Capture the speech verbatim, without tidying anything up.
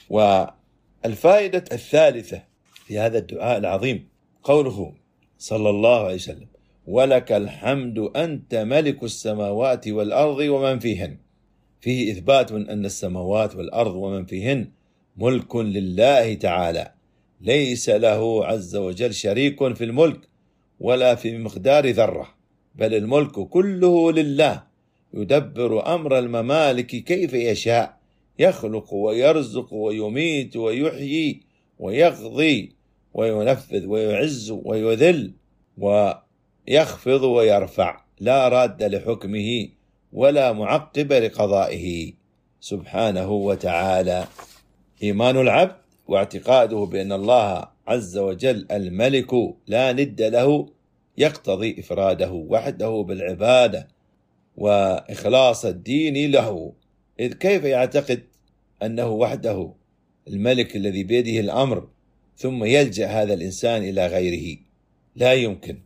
والفائدة الثالثة في هذا الدعاء العظيم قوله صلى الله عليه وسلم: ولك الحمد أنت ملك السماوات والأرض ومن فيهن. فيه إثبات أن السماوات والأرض ومن فيهن ملك لله تعالى، ليس له عز وجل شريك في الملك ولا في مقدار ذرة، بل الملك كله لله، يدبر أمر الممالك كيف يشاء، يخلق ويرزق ويميت ويحيي ويقضي وينفذ ويعز ويذل ويخفض ويرفع، لا راد لحكمه ولا معقب لقضائه سبحانه وتعالى. إيمان العبد واعتقاده بأن الله عز وجل الملك لا ند له يقتضي إفراده وحده بالعبادة وإخلاص الدين له، إذ كيف يعتقد أنه وحده الملك الذي بيده الأمر ثم يلجأ هذا الإنسان إلى غيره؟ لا يمكن.